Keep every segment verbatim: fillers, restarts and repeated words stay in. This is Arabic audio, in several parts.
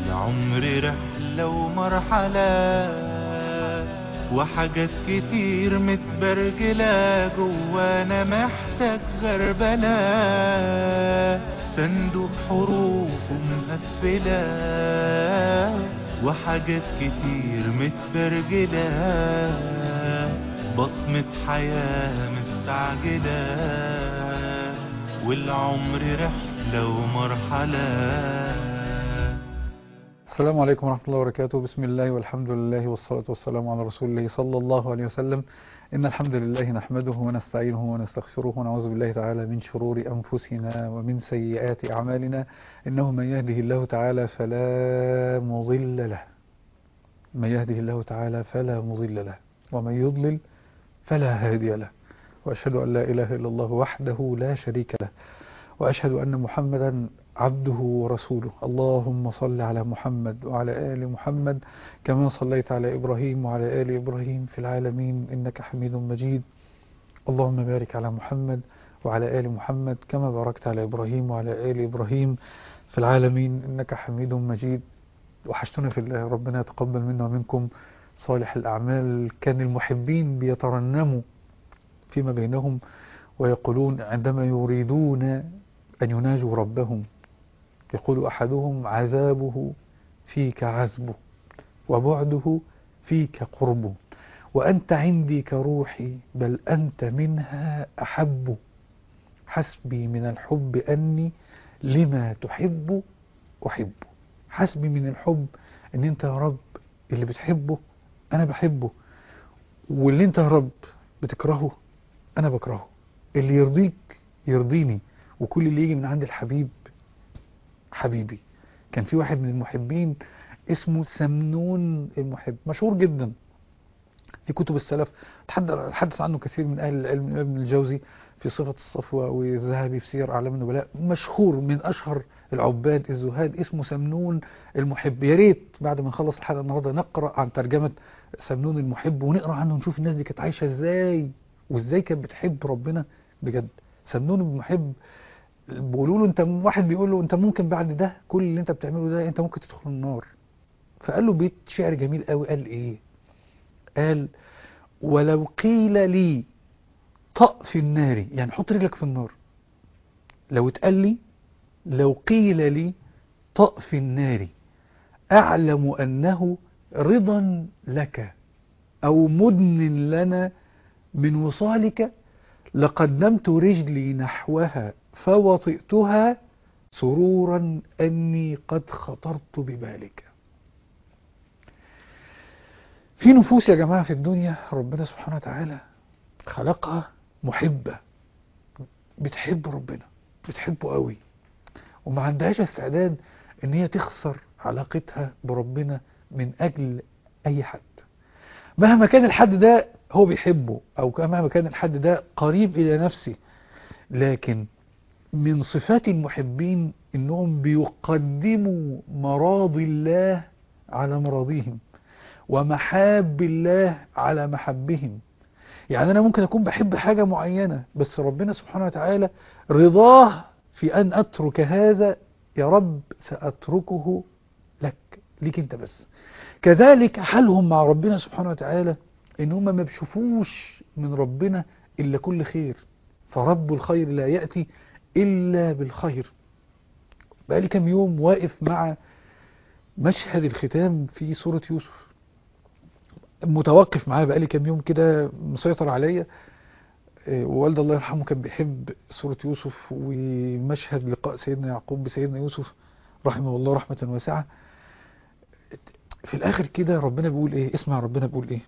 العمر رحلة ومرحلة، وحاجات كتير متبرجلة جوانا محتاج غربلة. صندوق حروف مقفلة، وحاجات كتير متبرجلة. بصمة حياة مستعجلة، والعمر رحلة ومرحلة. السلام عليكم ورحمة الله وبركاته. بسم الله والحمد لله والصلاة والسلام على رسول الله صلى الله عليه وسلم. إن الحمد لله نحمده ونستعينه ونستغفره ونعوذ بالله تعالى من شرور أنفسنا ومن سيئات أعمالنا. إنه من يهده الله تعالى فلا مضل له من يهده الله تعالى فلا مضل له ومن يضلل فلا هادي له. وأشهد أن لا إله إلا الله وحده لا شريك له، وأشهد أن محمدا عبده ورسوله. اللهم صل على محمد وعلى آل محمد كما صليت على إبراهيم وعلى آل إبراهيم في العالمين إنك حميد مجيد. اللهم بارك على محمد وعلى آل محمد كما باركت على إبراهيم وعلى آل إبراهيم في العالمين إنك حميد مجيد. وحشتنا في الله، ربنا يتقبل منا ومنكم صالح الأعمال. كان المحبين بيترنموا فيما بينهم ويقولون عندما يريدون أن يناجوا ربهم، يقول أحدهم: عذابه فيك عزبه، وبعده فيك قربه، وأنت عندي كروحي، بل أنت منها أحب. حسبي من الحب أني لما تحب أحبه. حسبي من الحب أن أنت يا رب اللي بتحبه أنا بحبه، واللي أنت يا رب بتكرهه أنا بكرهه. اللي يرضيك يرضيني، وكل اللي يجي من عند الحبيب حبيبي. كان في واحد من المحبين اسمه سمنون المحب، مشهور جدا في كتب السلف، تحدث عنه كثير من أهل العلم. ابن الجوزي في صفة الصفوة، والذهبي في سير أعلام النبلاء. مشهور من أشهر العباد الزهاد، اسمه سمنون المحب. يا ريت بعد ما نخلص الحلقة النهاردة نقرأ عن ترجمة سمنون المحب، ونقرأ عنه ونشوف الناس دي كانت عايشة ازاي، وازاي كانت بتحب ربنا بجد. سمنون المحب بيقولوا له، انت واحد بيقول له: انت ممكن بعد ده كل اللي انت بتعمله ده انت ممكن تدخل النار. فقال له بيت شعر جميل قوي. قال ايه؟ قال: ولو قيل لي طأ في النار، يعني حط رجلك في النار. لو اتقال لي، لو قيل لي طأ في النار، أعلم أنه رضا لك أو مدن لنا من وصالك، لقدمت رجلي نحوها فوطئتها سرورا أني قد خطرت ببالك. في نفوس يا جماعة في الدنيا ربنا سبحانه وتعالى خلقها محبة، بتحب ربنا، بتحبه قوي، وما عندهاش استعداد ان هي تخسر علاقتها بربنا من اجل اي حد، مهما كان الحد ده هو بيحبه، او مهما كان الحد ده قريب الى نفسه. لكن من صفات المحبين انهم بيقدموا مراضي الله على مراضيهم، ومحاب الله على محبهم. يعني أنا ممكن أكون بحب حاجة معينة، بس ربنا سبحانه وتعالى رضاه في أن أترك هذا. يا رب سأتركه لك، ليك أنت بس. كذلك حالهم مع ربنا سبحانه وتعالى، إن هم ما بيشوفوش من ربنا إلا كل خير، فرب الخير لا يأتي إلا بالخير. بقالي كم يوم واقف مع مشهد الختام في سورة يوسف، متوقف معاه بقالي كم يوم كده، مسيطر عليا. ووالد الله يرحمه كان بيحب سورة يوسف، ومشهد لقاء سيدنا يعقوب بسيدنا يوسف رحمه الله رحمة واسعة. في الآخر كده ربنا بيقول إيه؟ اسمع ربنا بيقول إيه: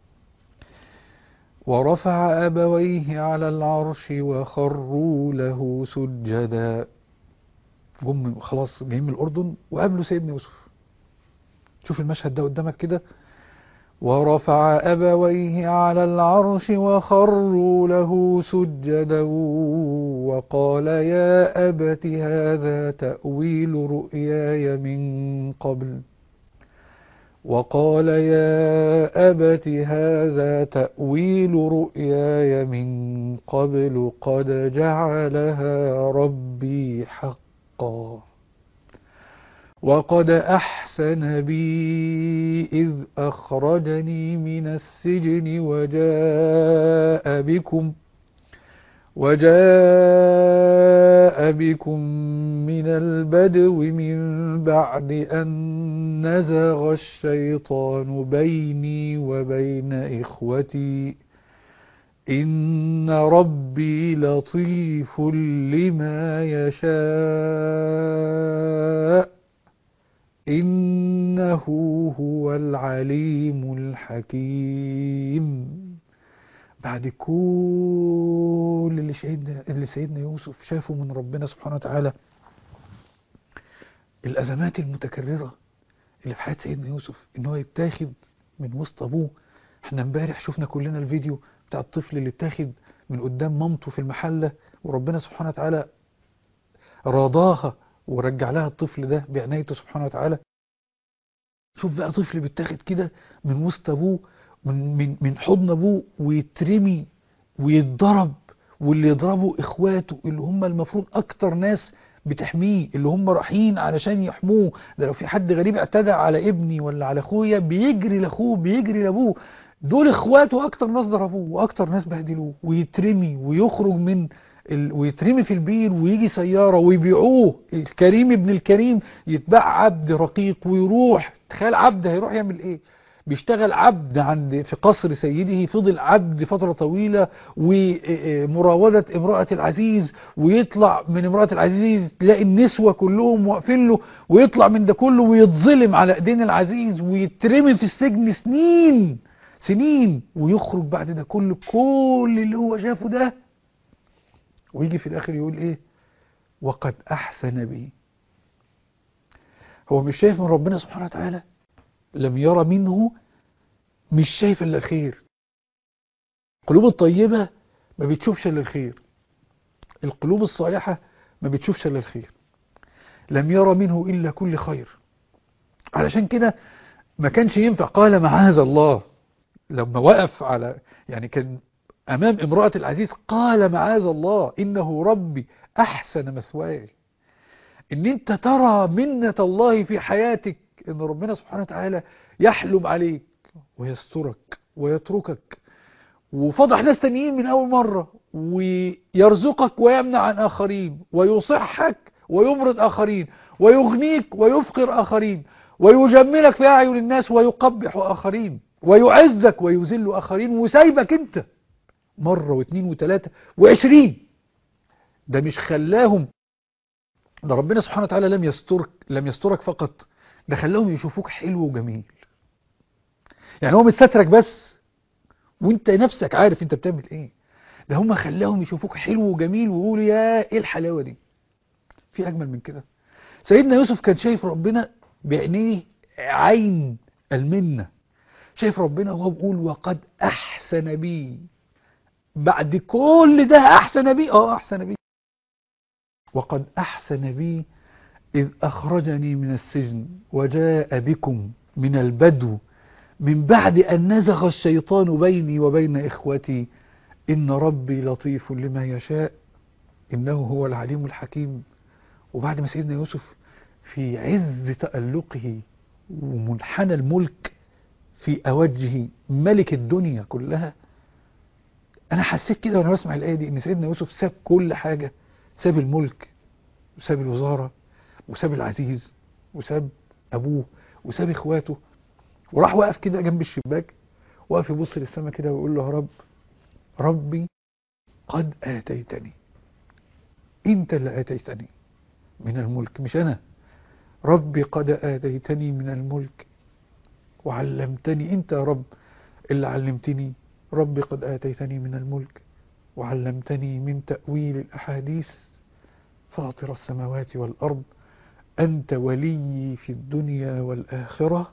ورفع أبويه على العرش وخروا له سجدا. جم خلاص جايين من الأردن وقابلوا سيدنا يوسف. شوف المشهد ده قدامك كده: ورفع أبويه على العرش وخروا له سجدا وقال يا أبت هذا تأويل رؤياي من قبل وقال يا أبت هذا تأويل رؤياي من قبل قد جعلها ربي حقا وقد أحسن بي إذ أخرجني من السجن وجاء بكم وجاء بكم من البدو من بعد أن نزغ الشيطان بيني وبين إخوتي إن ربي لطيف لما يشاء إنه هو العليم الحكيم. بعد كل اللي سيدنا, اللي سيدنا يوسف شافه من ربنا سبحانه وتعالى، الأزمات المتكررة اللي في حياة سيدنا يوسف، إن هو يتاخد من وسط أبوه. احنا امبارح شفنا كلنا الفيديو بتاع الطفل اللي اتاخد من قدام مامته في المحلة، وربنا سبحانه وتعالى راضاها ورجع لها الطفل ده بعنايته سبحانه وتعالى. شوف بقى طفل بيتاخد كده من وسط ابوه، من من من حضن ابوه، ويترمي ويتضرب، واللي يضربه اخواته اللي هم المفروض اكتر ناس بتحميه، اللي هم رايحين علشان يحموه. ده لو في حد غريب اعتدى على ابني ولا على اخويا بيجري لاخوه بيجري لابوه، دول اخواته اكتر ناس ضربوه واكتر ناس بهدلوه، ويترمي ويخرج من ال... ويترمي في البير، ويجي سيارة ويبيعوه. الكريم ابن الكريم يتباع عبد رقيق ويروح. تخيل عبد هيروح يعمل ايه؟ بيشتغل عبد عند في قصر سيده، فضل عبد فترة طويلة، ومراودة امرأة العزيز، ويطلع من امرأة العزيز تلاقي النسوة كلهم واقفين له، ويطلع من ده كله ويتظلم على ايدين العزيز، ويترمي في السجن سنين سنين، ويخرج بعد ده كله كل اللي هو شافه ده، ويجي في الاخر يقول ايه؟ وقد احسن بي. هو مش شايف من ربنا سبحانه وتعالى؟ لم يرى منه، مش شايف الا الخير. القلوب الطيبة ما بتشوفش الا الخير، القلوب الصالحة ما بتشوفش الا الخير. لم يرى منه الا كل خير. علشان كده ما كانش ينفع، قال معاذ الله لما وقف على، يعني كان امام امرأة العزيز، قال معاذ الله انه ربي احسن مثواي. ان انت ترى منة الله في حياتك، ان ربنا سبحانه وتعالى يحلم عليك ويسترك ويتركك، وفضح ناس تانيين من اول مرة، ويرزقك ويمنع عن اخرين، ويصحك ويمرض اخرين، ويغنيك ويفقر اخرين، ويجملك في اعين الناس ويقبح اخرين، ويعزك ويذل اخرين، وسايبك انت مرة واثنين وثلاثة وعشرين. ده مش خلاهم، ده ربنا سبحانه وتعالى لم يسترك لم يسترك فقط، ده خلاهم يشوفوك حلو وجميل. يعني هو مش سترك بس وانت نفسك عارف انت بتعمل ايه، ده هم خلاهم يشوفوك حلو وجميل، ويقولوا يا ايه الحلاوة دي، في اجمل من كده. سيدنا يوسف كان شايف ربنا بعينيه عين المنة، شايف ربنا وهو بيقول وقد احسن بي. بعد كل ده احسن بي، اه احسن بي. وقد احسن بي إذ أخرجني من السجن وجاء بكم من البدو من بعد أن نزغ الشيطان بيني وبين إخوتي إن ربي لطيف لما يشاء إنه هو العليم الحكيم. وبعد ما سيدنا يوسف في عز تألقه ومنحنى الملك في أوجه ملك الدنيا كلها، أنا حسيت كده وأنا بسمع الآية دي إن سيدنا يوسف ساب كل حاجة، ساب الملك وساب الوزارة وساب العزيز وساب أبوه وساب إخواته، وراح وقف كده جنب الشباك، وقف يبص للسماء كده ويقول له يا رب، ربي قد آتيتني، انت اللي آتيتني من الملك مش أنا. ربي قد آتيتني من الملك وعلمتني، انت يا رب اللي علمتني. ربي قد آتيتني من الملك وعلمتني من تأويل الأحاديث فاطر السماوات والأرض أنت ولي في الدنيا والآخرة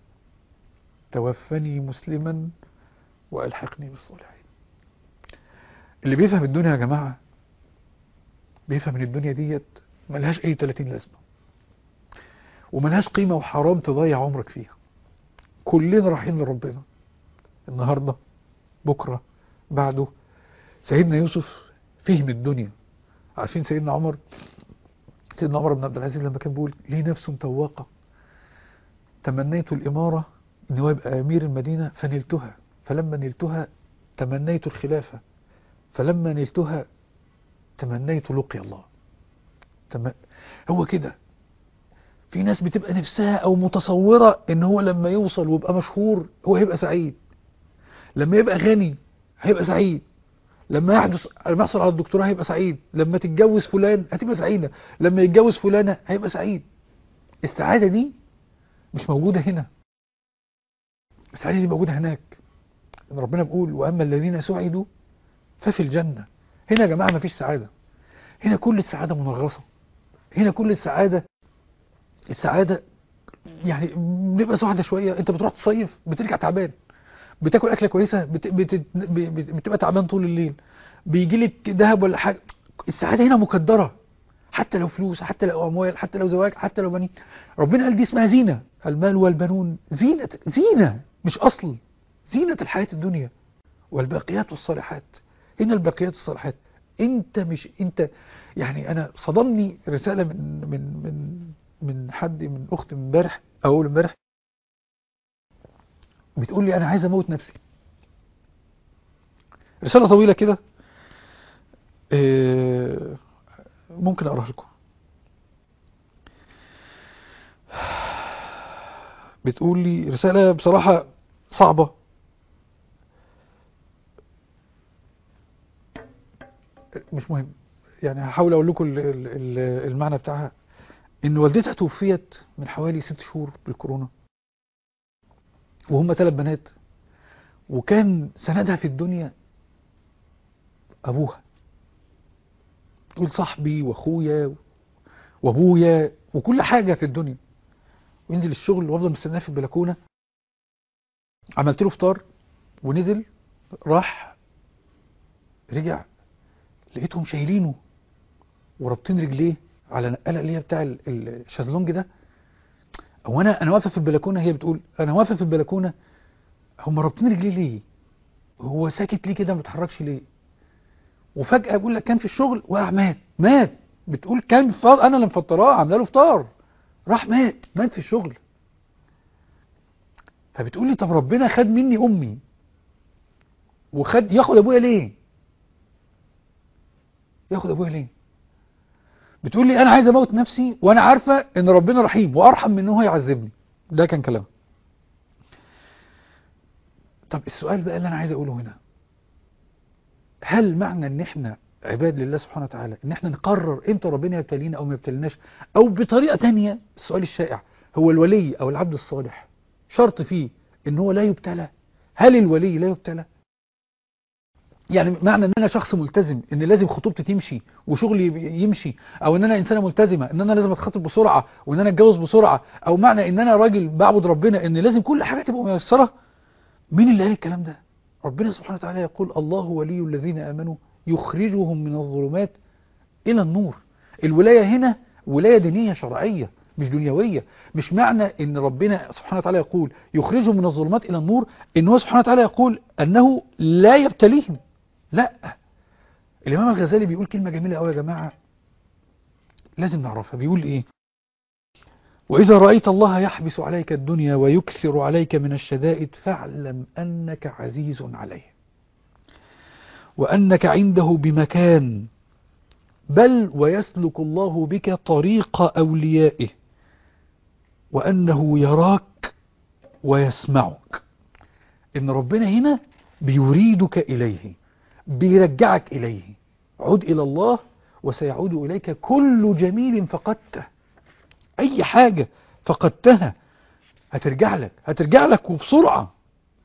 توفني مسلما وألحقني بالصالحين. اللي بيفهم الدنيا يا جماعة بيفهم ان الدنيا ديت ملهاش اي تلاتين لازمة، وملهاش قيمة، وحرام تضيع عمرك فيها. كلنا رايحين لربنا النهاردة بكرة بعده. سيدنا يوسف فهم الدنيا. عارفين سيدنا عمر سيدنا عمر بن عبد العزيز لما كان بيقول لي نفس متوقة تمنيت الإمارة إن هو يبقى أمير المدينة فنلتها، فلما نلتها تمنيت الخلافة، فلما نلتها تمنيت لقي الله. تم... هو كده. في ناس بتبقى نفسها أو متصورة إن هو لما يوصل ويبقى مشهور هو هيبقى سعيد، لما يبقى غني هيبقى سعيد، لما يحدث لما يحصل على الدكتوراه هيبقى سعيد، لما تتجوز فلان هتبقى سعيدة، لما يتجوز فلانة هيبقى سعيد. السعادة دي مش موجودة هنا، السعادة دي موجودة هناك. إن ربنا بيقول وأما الذين سعدوا ففي الجنة. هنا يا جماعة مفيش سعادة، هنا كل السعادة منغصة، هنا كل السعادة السعادة يعني بنبقى سعدة شوية. انت بتروح تصيف بترجع تعبان، بتاكل أكلة كويسة بت... بت... بت... بتبقى تعبان طول الليل، بيجي لك ذهب ولا حاجة. السعادة هنا مقدرة، حتى لو فلوس، حتى لو أموال، حتى لو زواج، حتى لو بنين. ربنا قال دي اسمها زينة، المال والبنون زينة، زينة مش أصل، زينة الحياة الدنيا. والباقيات الصالحات، هنا الباقيات الصالحات. انت مش انت يعني. انا صدمني رسالة من من من من حد، من اخت من امبارح او اول امبارح، بتقول لي انا عايز اموت نفسي. رسالة طويلة كده، اه ممكن اقراها لكم. بتقول لي رسالة بصراحة صعبة، مش مهم يعني، هحاول اقول لكم المعنى بتاعها. ان والدتها توفيت من حوالي ست شهور بالكورونا، وهم ثلاث بنات، وكان سندها في الدنيا ابوها. تقول صاحبي واخويا وابويا وكل حاجة في الدنيا. وينزل الشغل وافضل مستناه في البلكونة. عملت له فطار ونزل، راح رجع لقيتهم شايلينه ورابطين رجليه على نقاله اللي هي بتاع الشازلونج ده. او انا انا واقفه في البلكونه، هي بتقول انا واقفه في البلكونه، هم رابطين رجليه ليه؟ هو ساكت ليه كده ما بيتحركش ليه؟ وفجاه بيقول لك كان في الشغل وقع مات. مات بتقول كان فطار، انا اللي مفطراه عامله له فطار، راح مات مات في الشغل. فبتقول لي طب ربنا خد مني امي وخد ياخد ابويا ليه؟ ياخد ابويا ليه؟ بتقول لي انا عايز اموت نفسي وانا عارفه ان ربنا رحيم وارحم من ان هو يعذبني. ده كان كلام. طب السؤال بقى اللي انا عايز اقوله هنا، هل معنى ان احنا عباد لله سبحانه وتعالى ان احنا نقرر امتى ربنا يبتلينا او ما يبتليناش؟ او بطريقه تانية، السؤال الشائع، هو الولي او العبد الصالح شرط فيه ان هو لا يبتلى؟ هل الولي لا يبتلى؟ يعني معنى ان انا شخص ملتزم ان لازم خطوبتي تمشي وشغلي يمشي، او ان انا انسانه ملتزمه ان انا لازم اتخطب بسرعه وان انا اتجوز بسرعه، او معنى ان انا راجل بعبد ربنا ان لازم كل حاجه تبقى ميسره؟ مين اللي قال الكلام ده؟ ربنا سبحانه وتعالى يقول الله ولي الذين امنوا يخرجهم من الظلمات الى النور. الولايه هنا ولايه دينيه شرعيه مش دنيويه. مش معنى ان ربنا سبحانه وتعالى يقول يخرجهم من الظلمات الى النور ان هو سبحانه وتعالى يقول انه لا يبتليهم، لا. الإمام الغزالي بيقول كلمة جميلة قوي يا جماعة لازم نعرفها. بيقول إيه؟ وإذا رأيت الله يحبس عليك الدنيا ويكثر عليك من الشدائد فاعلم أنك عزيز عليه وأنك عنده بمكان، بل ويسلك الله بك طريق أوليائه وأنه يراك ويسمعك. إن ربنا هنا بيريدك إليه، بيرجعك إليه. عد إلى الله وسيعود إليك كل جميل فقدته. أي حاجة فقدتها هترجع لك، هترجع لك وبسرعة.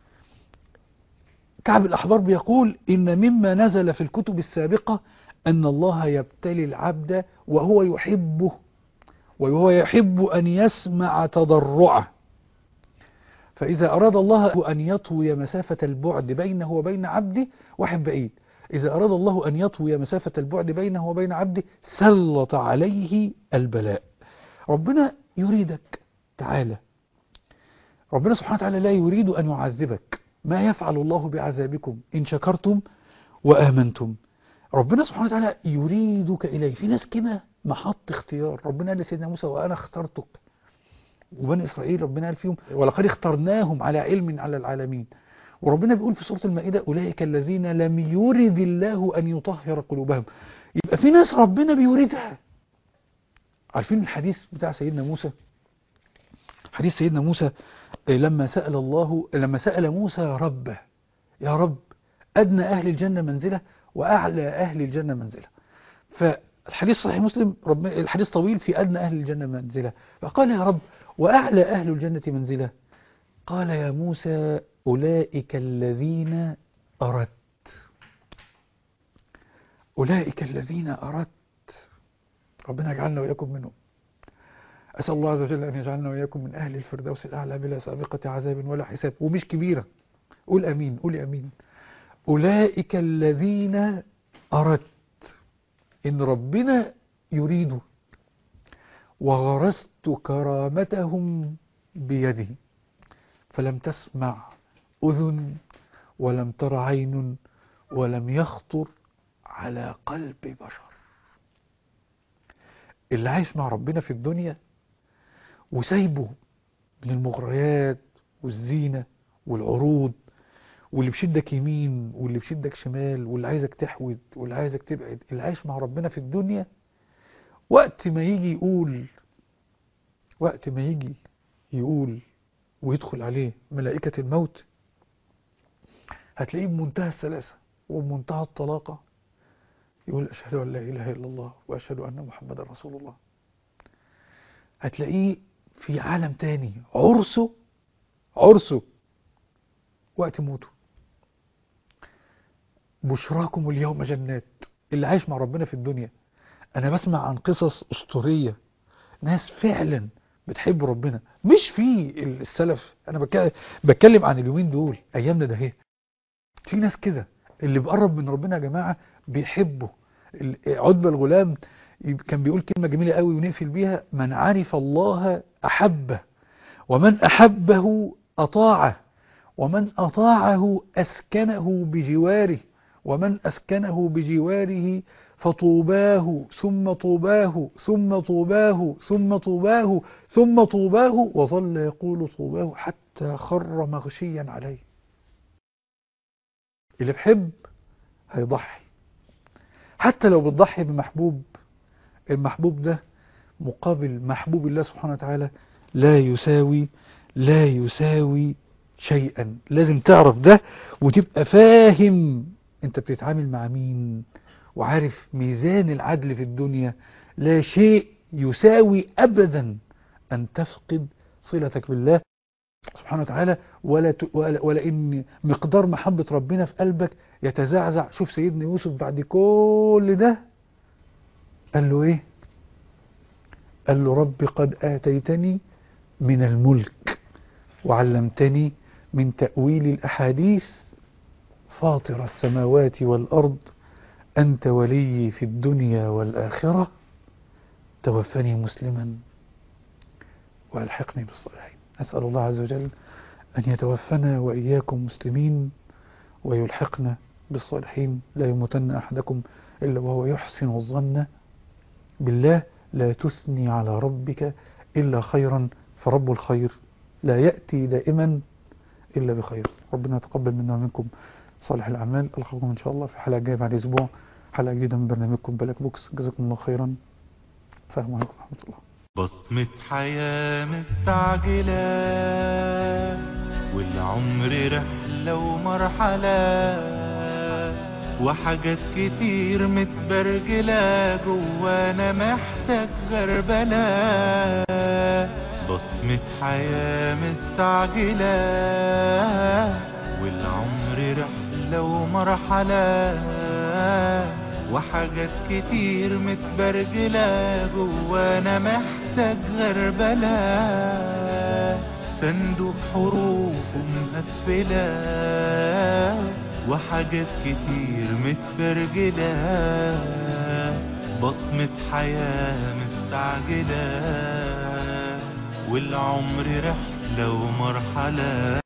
كعب الأحبار بيقول إن مما نزل في الكتب السابقة أن الله يبتلي العبد وهو يحبه وهو يحب أن يسمع تضرعه، فإذا أراد الله أن يطوي مسافة البعد بينه وبين عبده، واحد بعيد، إذا أراد الله أن يطوي مسافة البعد بينه وبين عبده سلط عليه البلاء. ربنا يريدك، تعالى. ربنا سبحانه وتعالى لا يريد أن يعذبك. ما يفعل الله بعذابكم إن شكرتم وآمنتم. ربنا سبحانه وتعالى يريدك إليه. في ناس كده محط اختيار. ربنا قال لسيدنا موسى وأنا اخترتك، وبني إسرائيل ربنا قال فيهم ولقد اخترناهم على علم على العالمين. وربنا بيقول في سورة المائدة أولئك الذين لم يرد الله أن يطهر قلوبهم. يبقى في ناس ربنا بيريدها. عارفين الحديث بتاع سيدنا موسى؟ حديث سيدنا موسى لما سأل الله لما سأل موسى ربه يا رب أدنى أهل الجنة منزلة وأعلى أهل الجنة منزلة. فالحديث صحيح مسلم، رب الحديث طويل في أدنى أهل الجنة منزلة. فقال يا رب وأعلى أهل الجنة منزلة؟ قال يا موسى أولئك الذين أردت. أولئك الذين أردت. ربنا يجعلنا وإياكم منهم. أسأل الله عز وجل أن يجعلنا وإياكم من أهل الفردوس الأعلى بلا سابقة عذاب ولا حساب. ومش كبيرة. قول أمين، قول أمين. أولئك الذين أردت. إن ربنا يريد وغرست كرامتهم بيدي فلم تسمع أذن ولم تر عين ولم يخطر على قلب بشر. اللي عايش مع ربنا في الدنيا وسايبه من المغريات والزينة والعروض واللي بشدك يمين واللي بشدك شمال واللي عايزك تحود واللي عايزك تبعد، اللي عايش مع ربنا في الدنيا وقت ما يجي يقول وقت ما يجي يقول ويدخل عليه ملائكة الموت هتلاقيه بمنتهى السلاسة وبمنتهى الطلاقة يقول أشهد أن لا إله إلا الله وأشهد أن محمد رسول الله. هتلاقيه في عالم تاني. عرسه عرسه وقت موته. بشراكم اليوم جنات. اللي عايش مع ربنا في الدنيا. أنا بسمع عن قصص أسطورية، ناس فعلا بتحب ربنا، مش في السلف. أنا بتكلم عن اليومين دول أيامنا ده. هي في ناس كده اللي بقرب من ربنا يا جماعة بيحبه. عتبة الغلام كان بيقول كلمة جميلة قوي ونقفل بيها: من عرف الله أحبه ومن أحبه أطاعه ومن أطاعه أسكنه بجواره ومن أسكنه بجواره فطوباه ثم طوباه ثم طوباه ثم طوباه ثم طوباه وظل يقول طوباه حتى خر مغشيا عليه. اللي بحب هيضحي، حتى لو بتضحي بمحبوب. المحبوب ده مقابل محبوب الله سبحانه وتعالى لا يساوي لا يساوي شيئا. لازم تعرف ده وتبقى فاهم انت بتتعامل مع مين، وعارف ميزان العدل في الدنيا. لا شيء يساوي أبدا أن تفقد صلتك بالله سبحانه وتعالى، ولا, ت... ولا, ولا إن مقدار محبة ربنا في قلبك يتزعزع. شوف سيدنا يوسف بعد كل ده قال له إيه؟ قال له رب قد آتيتني من الملك وعلمتني من تأويل الأحاديث فاطر السماوات والأرض أنت ولي في الدنيا والآخرة توفني مسلما وألحقني بالصالحين. أسأل الله عز وجل أن يتوفنا وإياكم مسلمين ويلحقنا بالصالحين. لا يموتن أحدكم إلا وهو يحسن الظن بالله. لا تثني على ربك إلا خيرا فرب الخير لا يأتي دائما إلا بخير. ربنا يتقبل منا ومنكم صالح الأعمال. ألقاكم إن شاء الله في حلقة جاية بعد أسبوع، حلقة جديدة من برنامجكم بلاك بوكس. جزاكم الله خيرا. السلام عليكم ورحمة الله. بصمة حياة مستعجلة والعمر رحلة ومرحلة وحاجات كتير متبرجلة جوانا محتاج غربلة. بصمة حياة مستعجلة والعمر رحلة ومرحلة وحاجات كتير متبرجلة جوانا محتاج غربلة. صندوق حروف مقفلة وحاجات كتير متبرجلة. بصمة حياة مستعجلة والعمر رحلة ومرحلة.